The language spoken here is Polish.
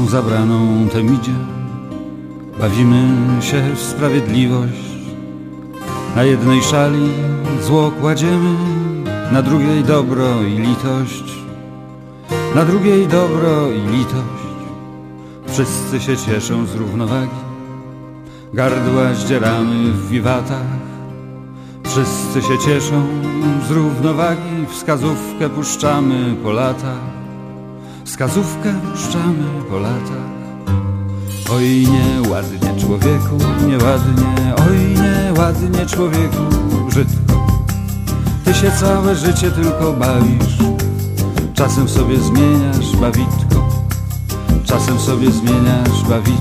zabraną Temidzie bawimy się w sprawiedliwość. Na jednej szali zło kładziemy, na drugiej dobro i litość. Na drugiej dobro i litość. Wszyscy się cieszą z równowagi, gardła zdzieramy w wiwatach. Wszyscy się cieszą z równowagi, wskazówkę puszczamy po latach. Wskazówkę puszczamy po latach. Oj nieładnie człowieku, nieładnie, oj nieładnie człowieku, brzydko. Ty się całe życie tylko bawisz, czasem sobie zmieniasz bawitko, czasem sobie zmieniasz bawitko.